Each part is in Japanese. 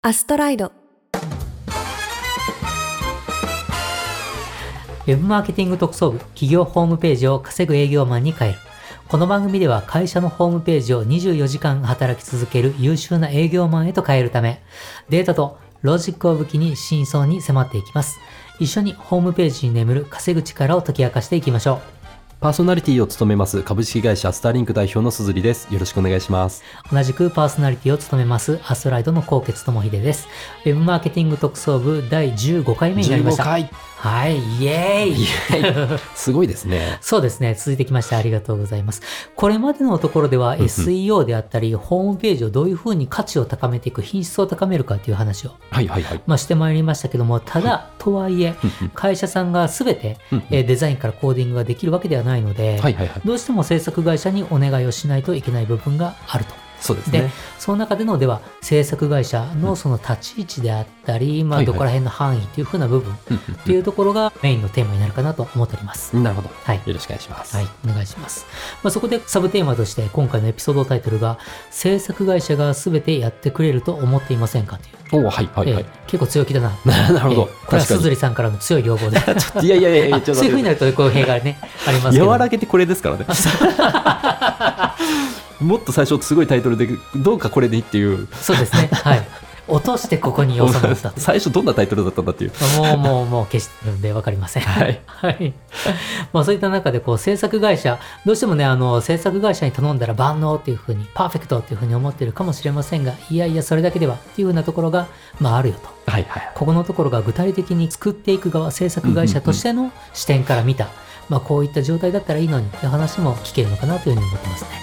アストライド。 ウェブマーケティング特捜部、企業ホームページを稼ぐ営業マンに変える。この番組では会社のホームページを24時間働き続ける優秀な営業マンへと変えるため、データとロジックを武器に真相に迫っていきます。一緒にホームページに眠る稼ぐ力を解き明かしていきましょう。 パーソナリティを務めます株式会社スターリンク代表の鈴木です。よろしくお願いします。 同じくパーソナリティを務めますアストライドの纐纈智秀です。ウェブマーケティング特捜部第15回目になりました。 15回。 はい、イエーイすごいですね。 そうですね。続いてきましてありがとうございます。これまでのところでは SEO であったり、ホームページをどういうふうに価値を高めていく、品質を高めるかという話を、してまいりましたけども、ただ、とはいえ、会社さんが全てデザインからコーディングができるわけではないので、どうしても制作会社にお願いをしないといけない部分があると。 そうですね。 で、その中でのでは制作会社のその立ち位置であったり、どこら辺の範囲というふうな部分っていうところがメインのテーマになるかなと思っております。 なるほど。 はい。 よろしくお願いします。 はい、お願いします。そこでサブテーマとして今回のエピソードタイトルが制作会社が全てやってくれると思っていませんかという。結構強気だな。 なるほど。 これは鈴木さんからの強い要望で。 いや、 そういう風になると公平がね、ありますけど。 和らげてこれですからね。もっと最初すごいタイトルでどうかこれでいいっていう。 そうですね。はい。落としてここに収まったと。 最初どんなタイトルだったんだっていう。 もう消してるんで分かりません。はい。はい。そういった中で制作会社、どうしてもね、制作会社に頼んだら万能っていう風に、パーフェクトっていう風に思ってるかもしれませんが、いやいやそれだけではっていう風なところが、あるよと。ここのところが具体的に作っていく側、制作会社としての視点から見た、こういった状態だったらいいのにっていう話も聞けるのかなというふうに思ってますね。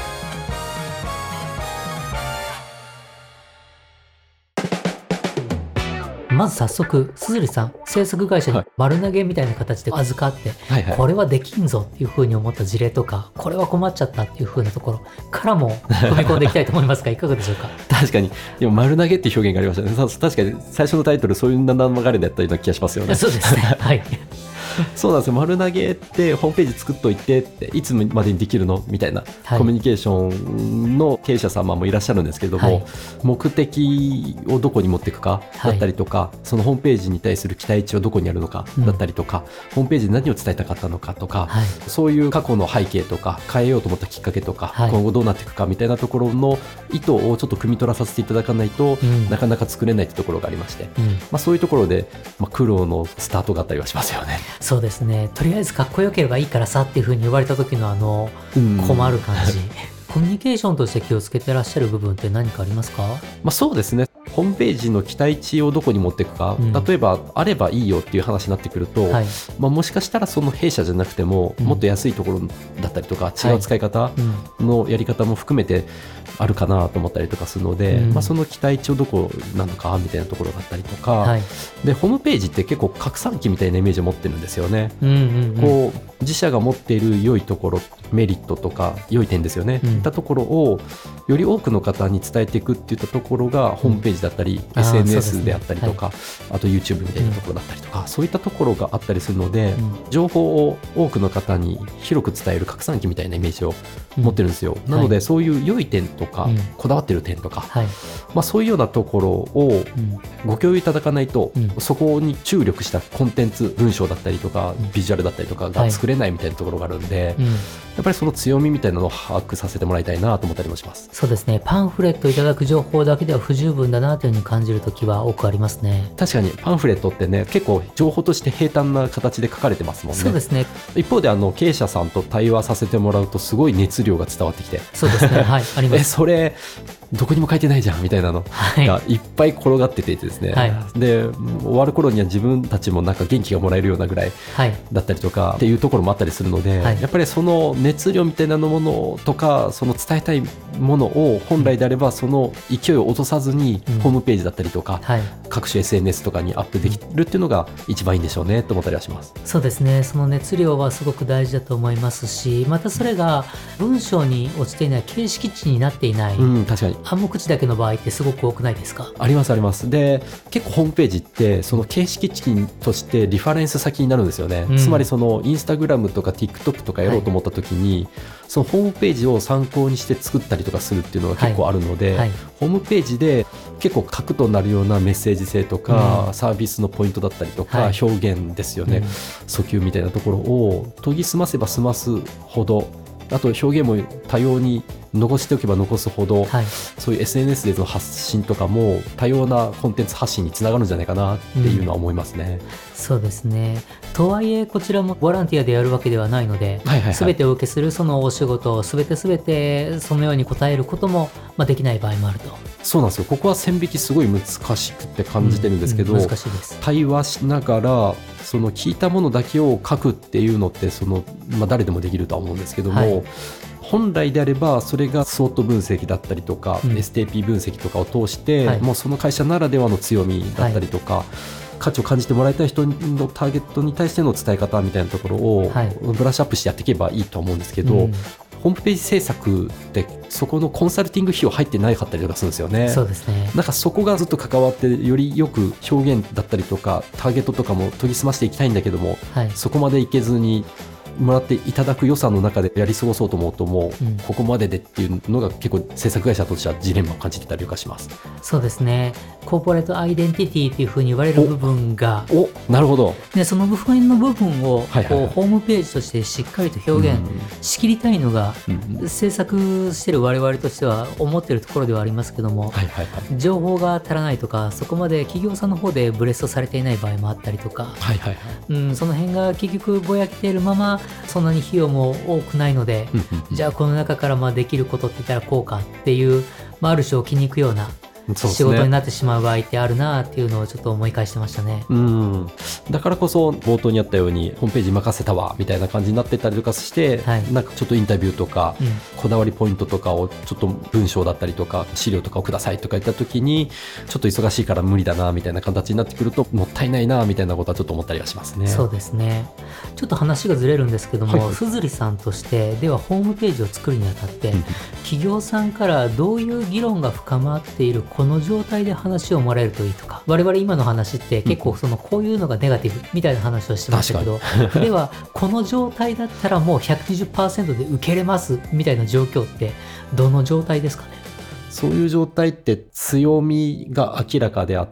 まず早速、鈴木さん、制作会社に丸投げみたいな形で預かって、これはできんぞっていうふうに思った事例とか、これは困っちゃったっていうふうなところからも踏み込んでいきたいと思いますが、いかがでしょうか。 確かに、でも丸投げっていう表現がありましたね。確かに最初のタイトル、そういう流れだったような気がしますよね。 そうですね。はい。 そうなんですよ。丸投げってホームページ作っといてっていつまでにできるのみたいな、コミュニケーションの経営者様もいらっしゃるんですけども、目的をどこに持っていくかだったりとか、そのホームページに対する期待値はどこにあるのかだったりとか、ホームページで何を伝えたかったのかとか、そういう過去の背景とか変えようと思ったきっかけとか、今後どうなっていくかみたいなところの意図をちょっと汲み取らさせていただかないと、なかなか作れないってところがありまして、そういうところで、苦労のスタートがあったりはしますよね。 そうですね。とりあえずかっこよければいいからさっていう風に言われた時の困る感じ。コミュニケーションとして気をつけてらっしゃる部分って何かありますか？ そうですね。ホームページの期待値をどこに持っていくか、例えばあればいいよっていう話になってくると、もしかしたらその弊社じゃなくても、もっと安いところだったりとか、違う使い方のやり方も含めてあるかなと思ったりとかするので、その期待値をどこなのかみたいなところだったりとか、でホームページって結構拡散器みたいなイメージを持ってるんですよね。自社が持っている良いところ、メリットとか良い点ですよね、いったところをより多くの方に伝えていくっていったところがホームページだったり、SNS であったりとか、あと YouTube みたいなところだったりとか、そういったところがあったりするので、情報を多くの方に広く伝える拡散器みたいなイメージを持ってるんですよ。なのでそういう良い点とか、こだわってる点とか、そういうようなところをご共有いただかないと、そこに注力したコンテンツ、文章だったりとかビジュアルだったりとかが作れないみたいなところがあるんで、やっぱりその強みみたいなのを把握させてもらいたいなと思ったりもします。 そうですね。パンフレットいただく情報だけでは不十分だなというふうに感じるときは多くありますね。 確かにパンフレットってね、結構情報として平坦な形で書かれてますもんね。 そうですね。 一方で経営者さんと対話させてもらうとすごい熱量が伝わってきて、 そうですね。はい、あります。 それどこにも書いてないじゃんみたいなのがいっぱい転がっててですね、で終わる頃には自分たちもなんか元気がもらえるようなぐらいだったりとかっていうところもあったりするので、やっぱりその熱量みたいなものとか、その伝えたいものを本来であればその勢いを落とさずにホームページだったりとか、各種 SNS とかにアップできるっていうのが一番いいんでしょうねと思ったりはします。 そうですね。その熱量はすごく大事だと思いますし、またそれが文章に落ちていない形式値になっていない、 確かに暗黙知だけの場合ってすごく多くないですか？ ありますあります。で結構ホームページってその形式値としてリファレンス先になるんですよね、つまりそのインスタグラムとか TikTok とかやろうと思った時に、そのホームページを参考にして作ったりとかするっていうのが結構あるので、ホームページで結構核となるようなメッセージ性とか、サービスのポイントだったりとか、表現ですよね、訴求みたいなところを研ぎ澄ませば澄ますほど、あと表現も多様に残しておけば残すほど、そういう SNS での発信とかも多様なコンテンツ発信につながるんじゃないかなっていうのは思いますね。 そうですね。とはいえこちらもボランティアでやるわけではないので、全てお受けするそのお仕事を全てそのように答えることもできない場合もあると。 そうなんですよ。ここは線引きすごい難しくって感じてるんですけど、 難しいです。 対話しながらその聞いたものだけを書くっていうのって誰でもできるとは思うんですけども、本来であればそれがSWOT分析だったりとか、STP 分析とかを通して、もうその会社ならではの強みだったりとか、価値を感じてもらいたい人のターゲットに対しての伝え方みたいなところをブラッシュアップしてやっていけばいいと思うんですけど、ホームページ制作ってそこのコンサルティング費用入ってなかったりとかするんですよね。 そうですね。 なんかそこがずっと関わってよりよく表現だったりとかターゲットとかも研ぎ澄ましていきたいんだけども、そこまでいけずにもらっていただく予算の中でやり過ごそうと思うともうここまででっていうのが結構制作会社としてはジレンマを感じてたりとかします。 そうですね。コーポレートアイデンティティというふうに言われる部分が、 なるほど。 でその部分の部分をこうホームページとしてしっかりと表現しきりたいのが、制作してる我々としては思ってるところではありますけども、情報が足らないとか、そこまで企業さんの方でブレストされていない場合もあったりとか、その辺が結局ぼやけているままそんなに費用も多くないので、じゃあこの中からできることって言ったらこうかっていう、ある種を気に行くような仕事になってしまう場合ってあるなっていうのをちょっと思い返してましたね。 だからこそ冒頭にあったようにホームページ任せたわみたいな感じになってたりとかして、なんかちょっとインタビューとか、こだわりポイントとかをちょっと文章だったりとか資料とかをくださいとか言った時にちょっと忙しいから無理だなみたいな形になってくるともったいないなみたいなことはちょっと思ったりはしますね。 そうですね。ちょっと話がずれるんですけども、硯さんとしてではホームページを作るにあたって、企業さんからどういう議論が深まっているこの状態で話をもらえるといいとか、我々今の話って結構こういうのがネガティブみたいな話をしてましたけど、ではこの状態だったらもう 120% で受けれますみたいな状況ってどの状態ですかね？ そういう状態って強みが明らかであって、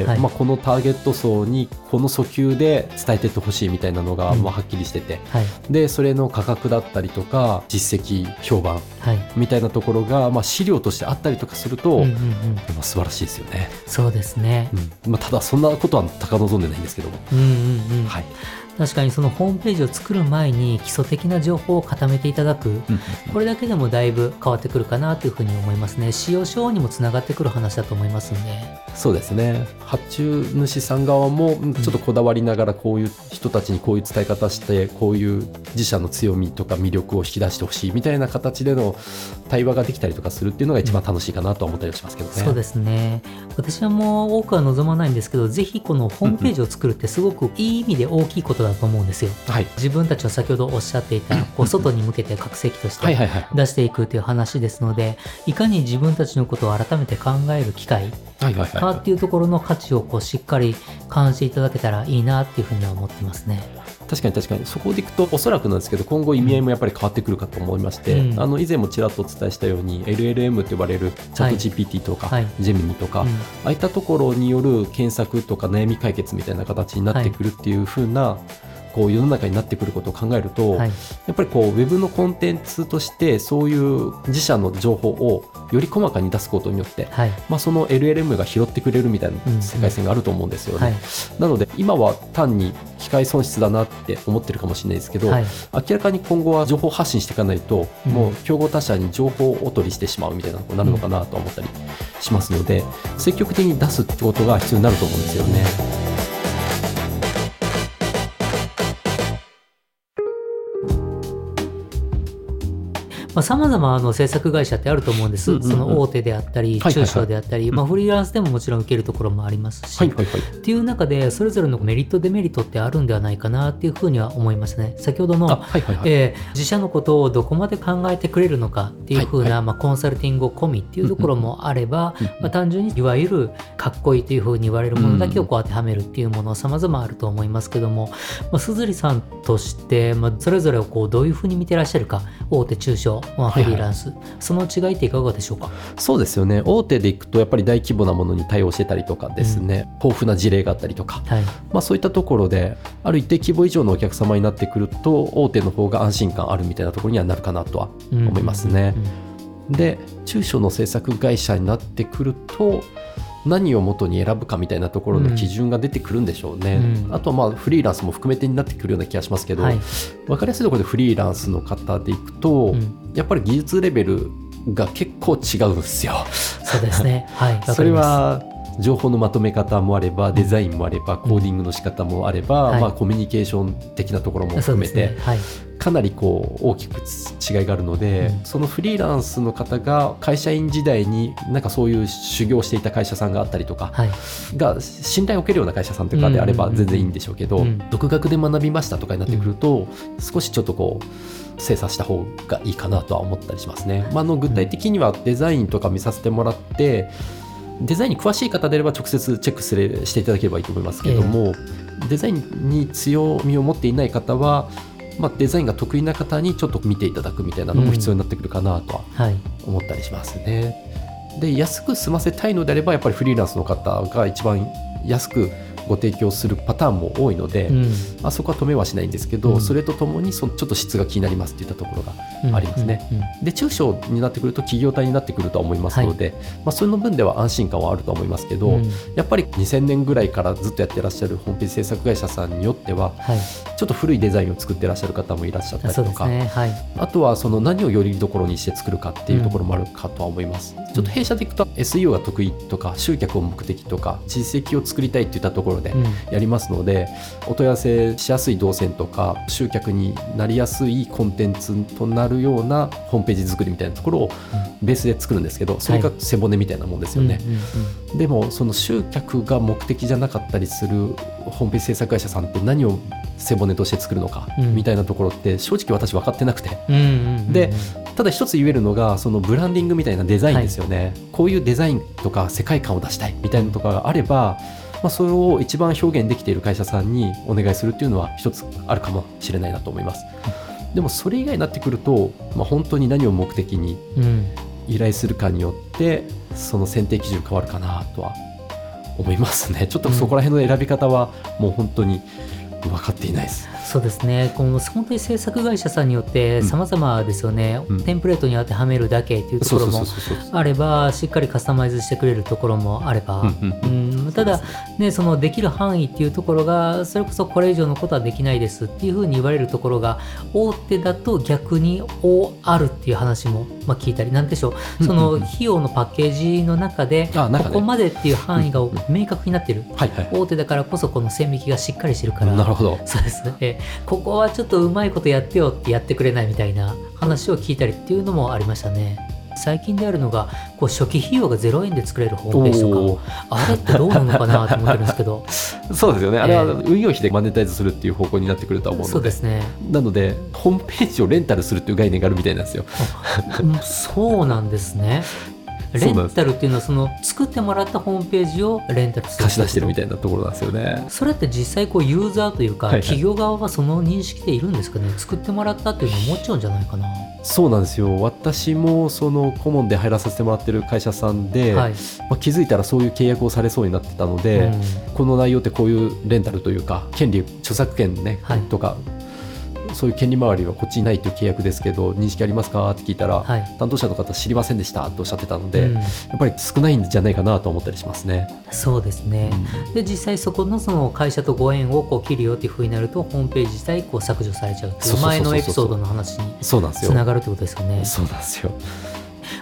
このターゲット層にこの訴求で伝えていってほしいみたいなのがはっきりしてて、でそれの価格だったりとか実績評判みたいなところが、資料としてあったりとかすると、素晴らしいですよね。 そうですね。 ただそんなことは高望んでないんですけども、 確かにそのホームページを作る前に基礎的な情報を固めていただく、これだけでもだいぶ変わってくるかなというふうに思いますね。使用書にもつながってくる話だと思いますんで。 そうですね。発注主さん側もちょっとこだわりながらこういう人たちにこういう伝え方してこういう自社の強みとか魅力を引き出してほしいみたいな形での対話ができたりとかするっていうのが一番楽しいかなと思ったりしますけどね。 そうですね。私はもう多くは望まないんですけど、ぜひこのホームページを作るってすごくいい意味で大きいことだと思うんですよ。自分たちは先ほどおっしゃっていた外に向けて覚醒器として出していくという話ですので、いかに自分たちのことを改めて考える機会かっていうところの価値をしっかり感じていただけたらいいなっていうふうには思ってますね。 確かにそこでいくとおそらくなんですけど今後意味合いもやっぱり変わってくるかと思いまして、以前もちらっとお伝えしたように LLM と呼ばれるチャット GPT とか、ジェミニとか、ああいったところによる検索とか悩み解決みたいな形になってくるっていう風な世の中になってくることを考えると、やっぱりウェブのコンテンツとしてそういう自社の情報をより細かに出すことによって、その LLM が拾ってくれるみたいな世界線があると思うんですよね。なので今は単に機械損失だなって思ってるかもしれないですけど、明らかに今後は情報発信していかないと、もう競合他社に情報をお取りしてしまうみたいなことになるのかなと思ったりしますので、積極的に出すってことが必要になると思うんですよね。 様々制作会社ってあると思うんです、その大手であったり中小であったり、フリーランスでももちろん受けるところもありますし、っていう中でそれぞれのメリットデメリットってあるんではないかなっていうふうには思いますね。先ほどの自社のことをどこまで考えてくれるのかっていうふうな、コンサルティングを込みっていうところもあれば、単純にいわゆるかっこいいというふうに言われるものだけをこう当てはめるっていうもの様々あると思いますけども、鈴さんとして、それぞれをこうどういうふうに見てらっしゃるか、大手中小、フリーランス、その違いっていかがでしょうか。 そうですよね。大手でいくとやっぱり大規模なものに対応してたりとかですね、豊富な事例があったりとか、そういったところである一定規模以上のお客様になってくると大手の方が安心感あるみたいなところにはなるかなとは思いますね。で、中小の制作会社になってくると何を元に選ぶかみたいなところの基準が出てくるんでしょうね。あとはフリーランスも含めてになってくるような気がしますけど、分かりやすいところでフリーランスの方でいくと、やっぱり技術レベルが結構違うんですよ。 そうですね。 それは情報のまとめ方もあればデザインもあればコーディングの仕方もあれば、コミュニケーション的なところも含めて、かなりこう大きく違いがあるので、そのフリーランスの方が会社員時代になんかそういう修行していた会社さんがあったりとか、が信頼を受けるような会社さんとかであれば全然いいんでしょうけど、独学で学びましたとかになってくると、少しちょっとこう精査した方がいいかなとは思ったりしますね。具体的にはデザインとか見させてもらって、デザインに詳しい方であれば直接チェックしていただければいいと思いますけれども、デザインに強みを持っていない方は、デザインが得意な方にちょっと見ていただくみたいなのも必要になってくるかなとは思ったりしますね。で、安く済ませたいのであればやっぱりフリーランスの方が一番安くご提供するパターンも多いので、そこは止めはしないんですけど、それとともにちょっと質が気になりますといったところがありますね。で、中小になってくると企業体になってくるとは思いますので、その分では安心感はあると思いますけど、やっぱり2000年ぐらいからずっとやってらっしゃるホームページ制作会社さんによっては、ちょっと古いデザインを作ってらっしゃる方もいらっしゃったりとか、あとはその何をよりどころにして作るかっていうところもあるかとは思います。ちょっと弊社でいくと SEO が得意とか集客を目的とか実績を作りたいっていったところでやりますので、お問い合わせしやすい動線とか集客になりやすいコンテンツとなるようなホームページ作りみたいなところをベースで作るんですけど、それが背骨みたいなもんですよね。でもその集客が目的じゃなかったりするホームページ制作会社さんって何を背骨として作るのかみたいなところって正直私分かってなくて、でただ一つ言えるのがそのブランディングみたいなデザインですよね。こういうデザインとか世界観を出したいみたいなとかがあれば、それを一番表現できている会社さんにお願いするっていうのは一つあるかもしれないなと思います。でもそれ以外になってくると、本当に何を目的に依頼するかによってその選定基準変わるかなとは思いますね。ちょっとそこら辺の選び方はもう本当に分かっていないです。 そうですね。この本当に制作会社さんによって様々ですよね。テンプレートに当てはめるだけっていうところもあれば、しっかりカスタマイズしてくれるところもあれば、ただね、そのできる範囲っていうところがそれこそこれ以上のことはできないですっていうふうに言われるところが大手だと逆にあるっていう話も聞いたり、なんでしょう、その費用のパッケージの中でここまでっていう範囲が明確になってる。大手だからこそこの線引きがしっかりしてるから。 なるほど。 そうですね。ここはちょっとうまいことやってよってやってくれないみたいな話を聞いたりっていうのもありましたね。最近であるのが初期費用が0円で作れるホームページとか、あれってどうなのかなと思ってるんですけどそうですよね。あれは運用費でマネタイズするっていう方向になってくると思うので、 そうですね。 なのでホームページをレンタルするっていう概念があるみたいなんですよそうなんですね。レンタルっていうのはその作ってもらったホームページをレンタルする、 貸し出してるみたいなところなんですよね。 それって実際ユーザーというか企業側はその認識でいるんですかね。作ってもらったっていうのを思っちゃうんじゃないかな。 そうなんですよ。私もその顧問で入らさせてもらってる会社さんで、気づいたらそういう契約をされそうになってたので、この内容ってこういうレンタルというか権利著作権ね、とかそういう権利回りはこっちにないという契約ですけど認識ありますかって聞いたら、担当者の方知りませんでしたとおっしゃってたので、やっぱり少ないんじゃないかなと思ったりしますね。 そうですね。で実際そこのその会社とご縁を切るよっていうふうになるとホームページ自体削除されちゃうっていう前のエピソードの話につながるってことですよね。 そうなんですよ。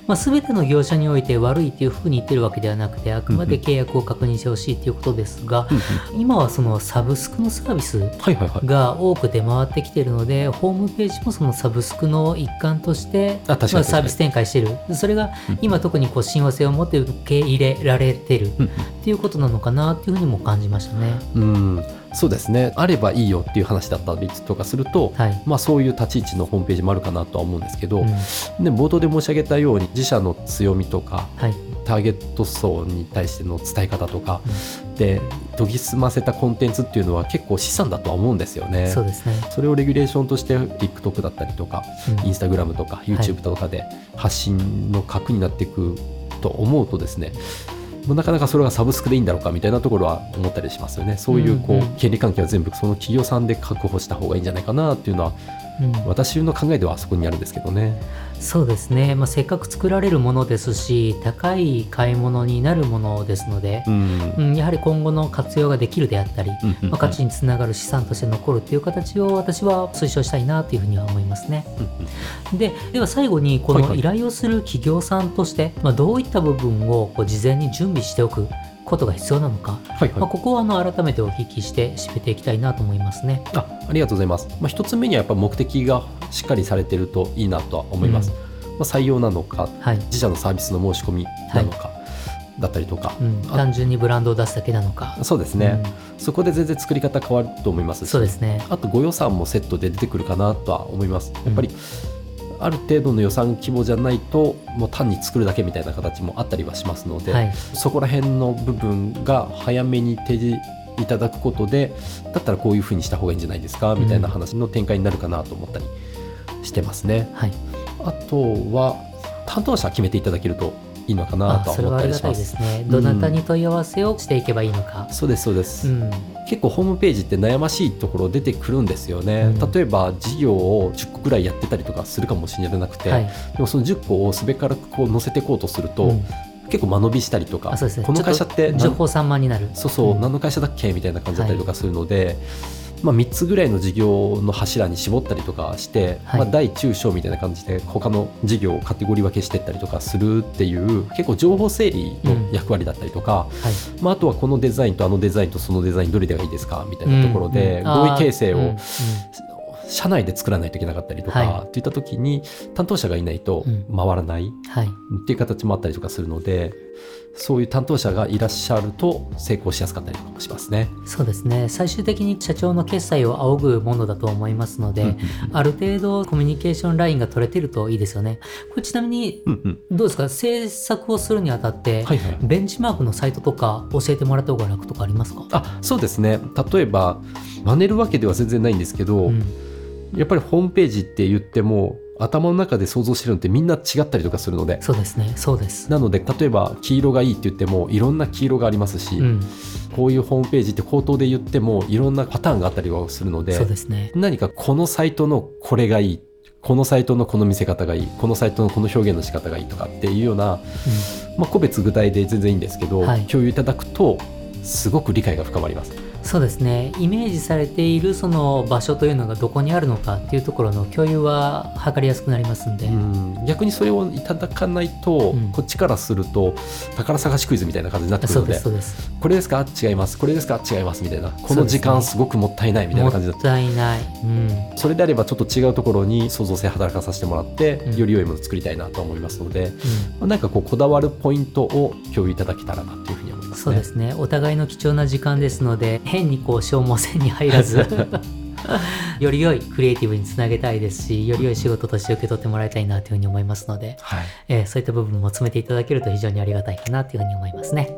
全ての業者において悪いっていうふうに言ってるわけではなくて、あくまで契約を確認してほしいっていうことですが、今はそのサブスクのサービスが多く出回ってきているので、ホームページもそのサブスクの一環としてサービス展開している。それが今特に親和性を持って受け入れられているっていうことなのかなっていうふうにも感じましたね。 そうですね。あればいいよっていう話だったりとかすると、そういう立ち位置のホームページもあるかなとは思うんですけど、で冒頭で申し上げたように自社の強みとか、ターゲット層に対しての伝え方とかで研ぎ澄ませたコンテンツっていうのは結構資産だとは思うんですよね。 そうですね。 それをレギュレーションとして TikTok だったりとか、Instagram とか YouTube とかで発信の核になっていくと思うとですね、なかなかそれがサブスクでいいんだろうかみたいなところは思ったりしますよね。そういう権利関係は全部その企業さんで確保した方がいいんじゃないかなっていうのは、私の考えではそこにあるんですけどね。 そうですね、せっかく作られるものですし、高い買い物になるものですので、やはり今後の活用ができるであったり、価値につながる資産として残るという形を私は推奨したいなというふうには思いますね。では最後にこの依頼をする企業さんとして、どういった部分を事前に準備しておくことが必要なのか、ここは改めてお聞きして締めていきたいなと思いますね。 ありがとうございます。一つ目にはやっぱ目的がしっかりされているといいなとは思います。採用なのか、自社のサービスの申し込みなのか、だったりとか、 単純にブランドを出すだけなのか。 そうですね、そこで全然作り方変わると思いますし、 そうですね、 あとご予算もセットで出てくるかなとは思います。やっぱり、ある程度の予算規模じゃないともう単に作るだけみたいな形もあったりはしますので、そこら辺の部分が早めに提示いただくことで、だったらこういうふうにした方がいいんじゃないですかみたいな話の展開になるかなと思ったりしてますね。あとは担当者決めていただけるといいのかなとは思ったりします。 それはありがたいですね。どなたに問い合わせをしていけばいいのか。 そうですそうです、結構ホームページって悩ましいところ出てくるんですよね。例えば事業を10個くらいやってたりとかするかもしれなくて、でもその10個をすべからく載せていこうとすると、結構間延びしたりとか、この会社って情報散漫になる、 何の会社だっけみたいな感じだったりとかするので、3つぐらいの事業の柱に絞ったりとかして、大中小みたいな感じで他の事業をカテゴリー分けしていったりとかするっていう結構情報整理の役割だったりとか、あとはこのデザインとあのデザインとそのデザインどれがいいですかみたいなところで合意形成を社内で作らないといけなかったりとかっていった時に担当者がいないと回らないっていう形もあったりとかするので、そういう担当者がいらっしゃると成功しやすかったりとかもしますね。 そうですね。最終的に社長の決裁を仰ぐものだと思いますので、ある程度コミュニケーションラインが取れてるといいですよね。これちなみにどうですか、制作をするにあたってベンチマークのサイトとか教えてもらった方が楽とかありますか？ そうですね。例えば真似るわけでは全然ないんですけど、やっぱりホームページって言っても頭の中で想像してるのってみんな違ったりとかするので。 そうですね、そうです。 なので例えば黄色がいいって言ってもいろんな黄色がありますし、こういうホームページって口頭で言ってもいろんなパターンがあったりはするので、 そうですね、 何かこのサイトのこれがいい、このサイトのこの見せ方がいい、このサイトのこの表現の仕方がいいとかっていうような、個別具体で全然いいんですけど、共有いただくとすごく理解が深まります。 そうですね。イメージされているその場所というのがどこにあるのかっていうところの共有は図りやすくなりますんで、 逆にそれをいただかないと、こっちからすると宝探しクイズみたいな感じになってくるので、これですか違います、これですか違いますみたいな、この時間すごくもったいないみたいな感じだった。 もったいない、 それであればちょっと違うところに創造性働かさせてもらって、より良いものを作りたいなと思いますので、なんかこだわるポイントを共有いただけたらなというふうに思いますね。 そうですね。お互いの貴重な時間ですので、変に消耗戦に入らずより良いクリエイティブにつなげたいですし、より良い仕事として受け取ってもらいたいなというふうに思いますので、そういった部分も詰めていただけると非常にありがたいかなというふうに思いますね。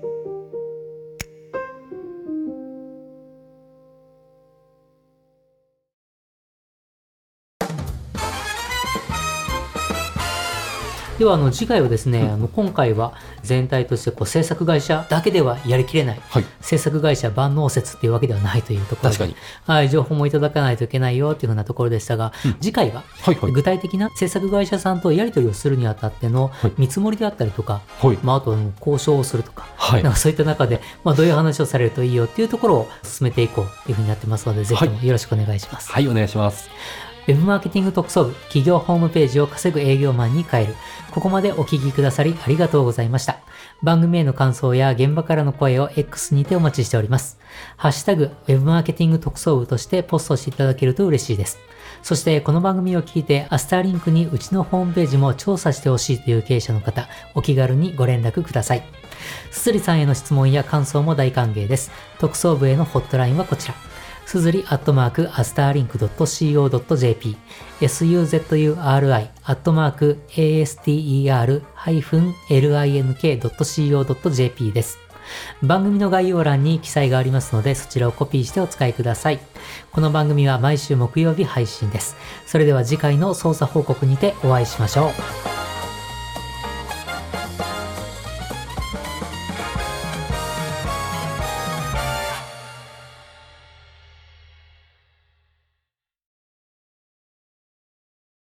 では次回はですね、今回は全体として制作会社だけではやりきれない、制作会社万能説っていうわけではないというところで、 確かに、情報もいただかないといけないよっていうふうなところでしたが、次回は具体的な制作会社さんとやり取りをするにあたっての見積もりであったりとか、あと交渉をするとか、なんかそういった中で、どういう話をされるといいよっていうところを進めていこうっていうふうになってますので、ぜひともよろしくお願いします。 はい、お願いします。 ウェブマーケティング特捜部、企業ホームページを稼ぐ営業マンに変える。ここまでお聞きくださりありがとうございました。番組への感想や現場からの声を X にてお待ちしております。ハッシュタグ、ウェブマーケティング特捜部としてポストしていただけると嬉しいです。そしてこの番組を聞いてアスターリンクにうちのホームページも調査してほしいという経営者の方、お気軽にご連絡ください。すずりさんへの質問や感想も大歓迎です。特捜部へのホットラインはこちら。すずり@astarlink.co.jp suzuri@aster-link.co.jp です。番組の概要欄に記載がありますので、そちらをコピーしてお使いください。この番組は毎週木曜日配信です。それでは次回の捜査報告にてお会いしましょう。